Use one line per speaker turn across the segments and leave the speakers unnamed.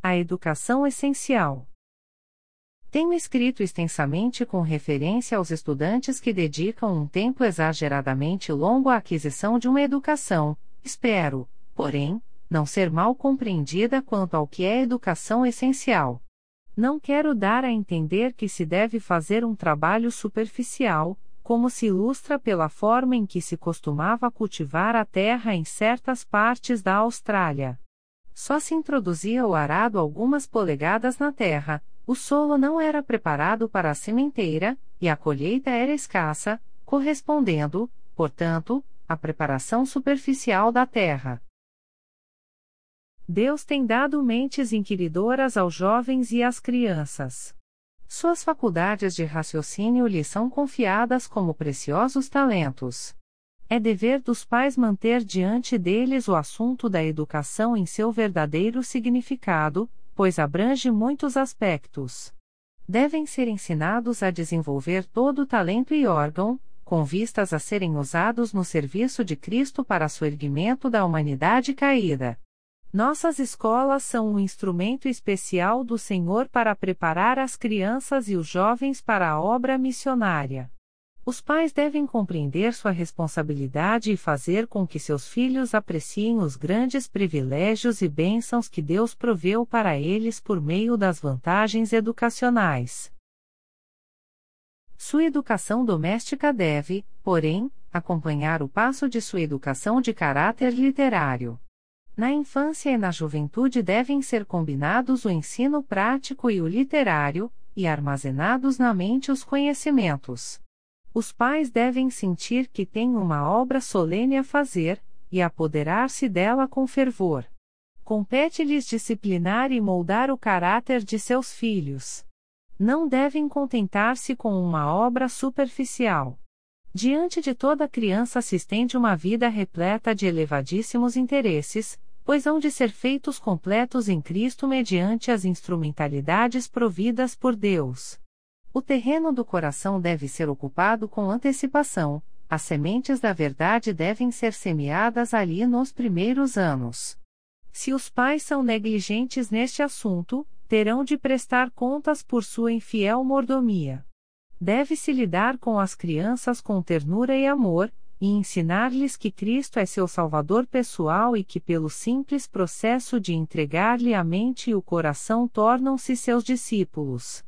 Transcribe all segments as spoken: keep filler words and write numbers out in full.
A educação essencial. Tenho escrito extensamente com referência aos estudantes que dedicam um tempo exageradamente longo à aquisição de uma educação, espero, porém, não ser mal compreendida quanto ao que é educação essencial. Não quero dar a entender que se deve fazer um trabalho superficial, como se ilustra pela forma em que se costumava cultivar a terra em certas partes da Austrália. Só se introduzia o arado algumas polegadas na terra, o solo não era preparado para a sementeira, e a colheita era escassa, correspondendo, portanto, à preparação superficial da terra. Deus tem dado mentes inquiridoras aos jovens e às crianças. Suas faculdades de raciocínio lhes são confiadas como preciosos talentos. É dever dos pais manter diante deles o assunto da educação em seu verdadeiro significado, pois abrange muitos aspectos. Devem ser ensinados a desenvolver todo o talento e órgão, com vistas a serem usados no serviço de Cristo para o soerguimento da humanidade caída. Nossas escolas são um instrumento especial do Senhor para preparar as crianças e os jovens para a obra missionária. Os pais devem compreender sua responsabilidade e fazer com que seus filhos apreciem os grandes privilégios e bênçãos que Deus proveu para eles por meio das vantagens educacionais. Sua educação doméstica deve, porém, acompanhar o passo de sua educação de caráter literário. Na infância e na juventude devem ser combinados o ensino prático e o literário, e armazenados na mente os conhecimentos. Os pais devem sentir que têm uma obra solene a fazer, e apoderar-se dela com fervor. Compete-lhes disciplinar e moldar o caráter de seus filhos. Não devem contentar-se com uma obra superficial. Diante de toda criança se estende uma vida repleta de elevadíssimos interesses, pois hão de ser feitos completos em Cristo mediante as instrumentalidades providas por Deus. O terreno do coração deve ser ocupado com antecipação, as sementes da verdade devem ser semeadas ali nos primeiros anos. Se os pais são negligentes neste assunto, terão de prestar contas por sua infiel mordomia. Deve-se lidar com as crianças com ternura e amor, e ensinar-lhes que Cristo é seu Salvador pessoal e que pelo simples processo de entregar-lhe a mente e o coração tornam-se seus discípulos.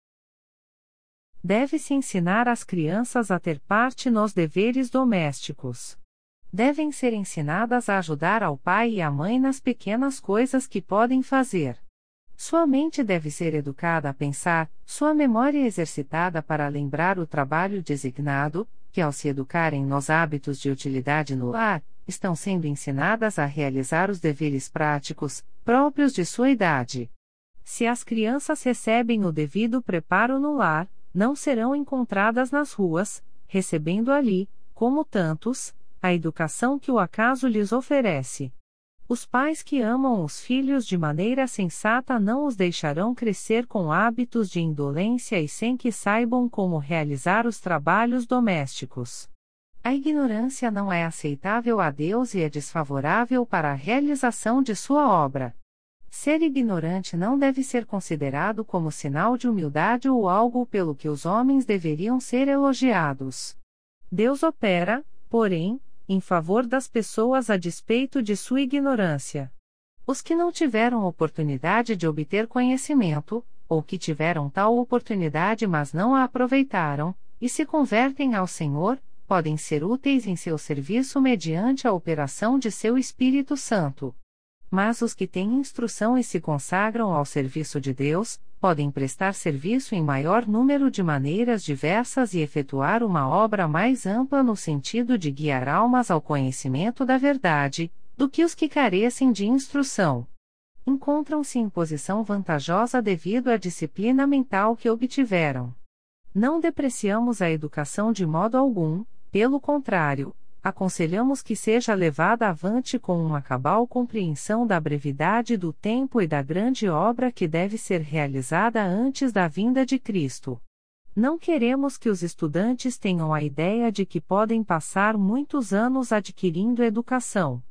Deve-se ensinar as crianças a ter parte nos deveres domésticos. Devem ser ensinadas a ajudar ao pai e à mãe nas pequenas coisas que podem fazer. Sua mente deve ser educada a pensar, sua memória exercitada para lembrar o trabalho designado, que ao se educarem nos hábitos de utilidade no lar, estão sendo ensinadas a realizar os deveres práticos, próprios de sua idade. Se as crianças recebem o devido preparo no lar, não serão encontradas nas ruas, recebendo ali, como tantos, a educação que o acaso lhes oferece. Os pais que amam os filhos de maneira sensata não os deixarão crescer com hábitos de indolência e sem que saibam como realizar os trabalhos domésticos. A ignorância não é aceitável a Deus e é desfavorável para a realização de sua obra. Ser ignorante não deve ser considerado como sinal de humildade ou algo pelo que os homens deveriam ser elogiados. Deus opera, porém, em favor das pessoas a despeito de sua ignorância. Os que não tiveram oportunidade de obter conhecimento, ou que tiveram tal oportunidade mas não a aproveitaram, e se convertem ao Senhor, podem ser úteis em seu serviço mediante a operação de seu Espírito Santo. Mas os que têm instrução e se consagram ao serviço de Deus, podem prestar serviço em maior número de maneiras diversas e efetuar uma obra mais ampla no sentido de guiar almas ao conhecimento da verdade, do que os que carecem de instrução. Encontram-se em posição vantajosa devido à disciplina mental que obtiveram. Não depreciamos a educação de modo algum, pelo contrário, aconselhamos que seja levada avante com uma cabal compreensão da brevidade do tempo e da grande obra que deve ser realizada antes da vinda de Cristo. Não queremos que os estudantes tenham a ideia de que podem passar muitos anos adquirindo educação.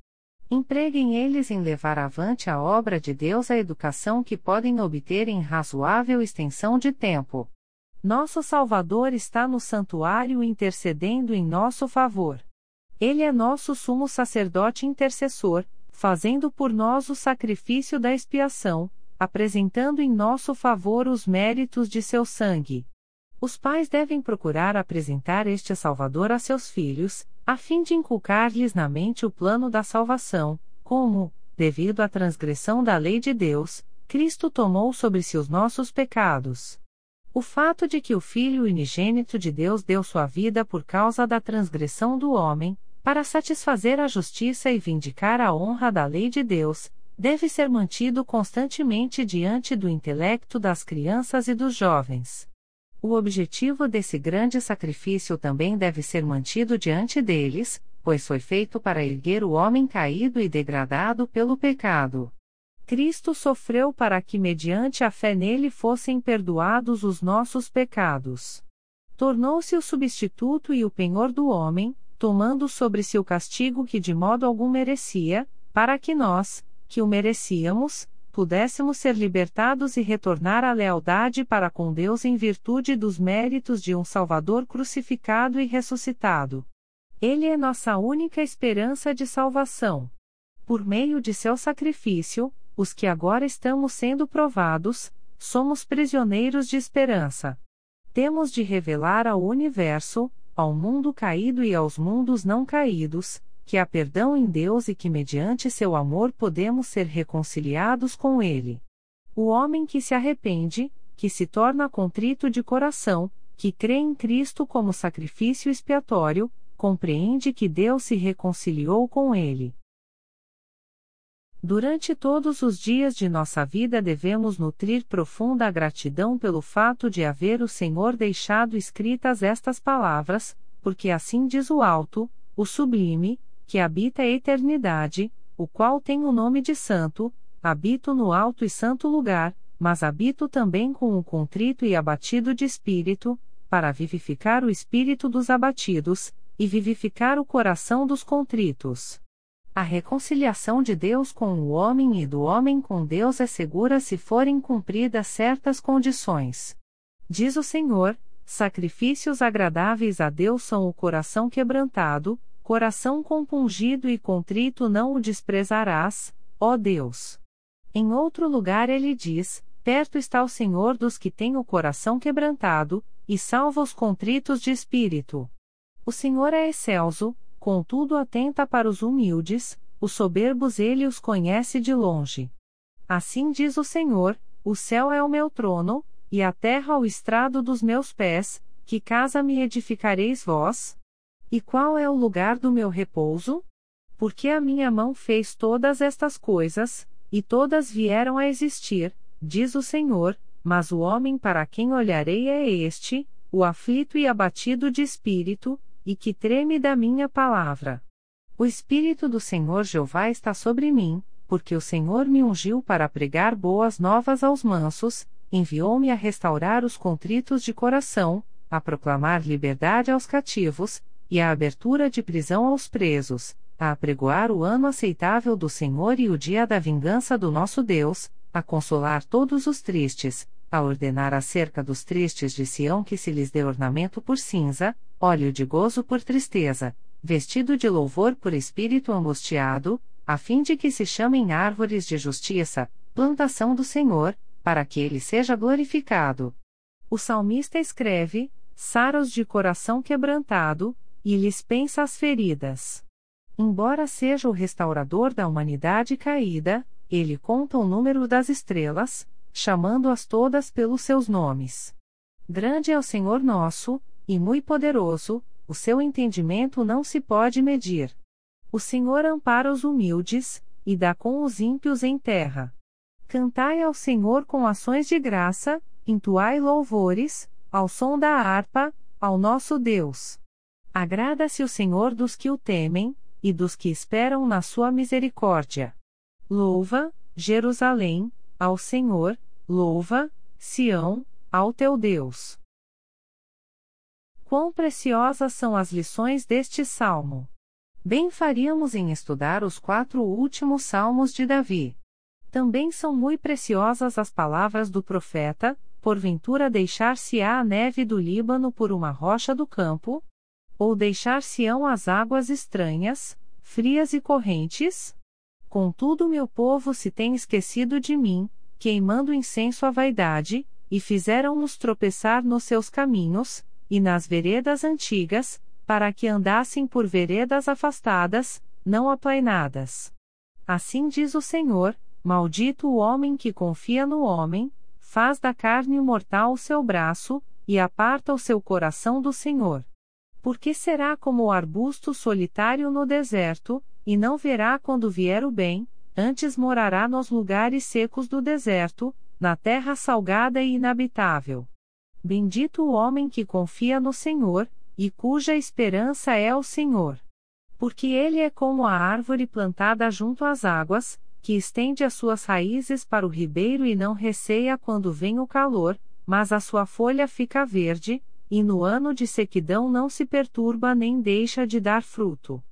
Empreguem eles em levar avante a obra de Deus a educação que podem obter em razoável extensão de tempo. Nosso Salvador está no santuário intercedendo em nosso favor. Ele é nosso sumo sacerdote intercessor, fazendo por nós o sacrifício da expiação, apresentando em nosso favor os méritos de seu sangue. Os pais devem procurar apresentar este Salvador a seus filhos, a fim de inculcar-lhes na mente o plano da salvação, como, devido à transgressão da lei de Deus, Cristo tomou sobre si os nossos pecados. O fato de que o Filho unigênito de Deus deu sua vida por causa da transgressão do homem, para satisfazer a justiça e vindicar a honra da lei de Deus, deve ser mantido constantemente diante do intelecto das crianças e dos jovens. O objetivo desse grande sacrifício também deve ser mantido diante deles, pois foi feito para erguer o homem caído e degradado pelo pecado. Cristo sofreu para que mediante a fé nele fossem perdoados os nossos pecados. Tornou-se o substituto e o penhor do homem, tomando sobre si o castigo que de modo algum merecia, para que nós, que o merecíamos, pudéssemos ser libertados e retornar à lealdade para com Deus em virtude dos méritos de um Salvador crucificado e ressuscitado. Ele é nossa única esperança de salvação. Por meio de seu sacrifício, os que agora estamos sendo provados, somos prisioneiros de esperança. Temos de revelar ao universo, ao mundo caído e aos mundos não caídos, que há perdão em Deus e que mediante seu amor podemos ser reconciliados com Ele. O homem que se arrepende, que se torna contrito de coração, que crê em Cristo como sacrifício expiatório, compreende que Deus se reconciliou com ele. Durante todos os dias de nossa vida devemos nutrir profunda gratidão pelo fato de haver o Senhor deixado escritas estas palavras, porque assim diz o Alto, o Sublime, que habita a eternidade, o qual tem o nome de Santo, habito no alto e santo lugar, mas habito também com o contrito e abatido de espírito, para vivificar o espírito dos abatidos, e vivificar o coração dos contritos. A reconciliação de Deus com o homem e do homem com Deus é segura se forem cumpridas certas condições. Diz o Senhor: sacrifícios agradáveis a Deus são o coração quebrantado, coração compungido e contrito não o desprezarás, ó Deus. Em outro lugar ele diz: perto está o Senhor dos que têm o coração quebrantado, e salva os contritos de espírito. O Senhor é excelso, contudo atenta para os humildes, os soberbos ele os conhece de longe. Assim diz o Senhor: o céu é o meu trono, e a terra o estrado dos meus pés, que casa me edificareis vós? E qual é o lugar do meu repouso? Porque a minha mão fez todas estas coisas, e todas vieram a existir, diz o Senhor, mas o homem para quem olharei é este, o aflito e abatido de espírito, e que treme da minha palavra. O Espírito do Senhor Jeová está sobre mim, porque o Senhor me ungiu para pregar boas novas aos mansos, enviou-me a restaurar os contritos de coração, a proclamar liberdade aos cativos, e a abertura de prisão aos presos, a apregoar o ano aceitável do Senhor e o dia da vingança do nosso Deus, a consolar todos os tristes, a ordenar acerca dos tristes de Sião que se lhes dê ornamento por cinza, óleo de gozo por tristeza, vestido de louvor por espírito angustiado, a fim de que se chamem árvores de justiça, plantação do Senhor, para que ele seja glorificado. O salmista escreve: saros de coração quebrantado, e lhes pensa as feridas. Embora seja o restaurador da humanidade caída, ele conta o número das estrelas, chamando-as todas pelos seus nomes. Grande é o Senhor nosso, e muito poderoso, o seu entendimento não se pode medir. O Senhor ampara os humildes, e dá com os ímpios em terra. Cantai ao Senhor com ações de graça, entoai louvores, ao som da harpa, ao nosso Deus. Agrada-se o Senhor dos que o temem, e dos que esperam na sua misericórdia. Louva, Jerusalém, ao Senhor, louva, Sião, ao teu Deus. Quão preciosas são as lições deste salmo! Bem faríamos em estudar os quatro últimos salmos de Davi. Também são muito preciosas as palavras do profeta: porventura deixar-se-á a neve do Líbano por uma rocha do campo? Ou deixar-se-ão as águas estranhas, frias e correntes? Contudo meu povo se tem esquecido de mim, queimando incenso à vaidade, e fizeram-nos tropeçar nos seus caminhos, e nas veredas antigas, para que andassem por veredas afastadas, não aplainadas. Assim diz o Senhor: maldito o homem que confia no homem, faz da carne mortal o seu braço, e aparta o seu coração do Senhor. Porque será como o arbusto solitário no deserto, e não verá quando vier o bem, antes morará nos lugares secos do deserto, na terra salgada e inabitável. Bendito o homem que confia no Senhor, e cuja esperança é o Senhor. Porque ele é como a árvore plantada junto às águas, que estende as suas raízes para o ribeiro e não receia quando vem o calor, mas a sua folha fica verde, e no ano de sequidão não se perturba nem deixa de dar fruto.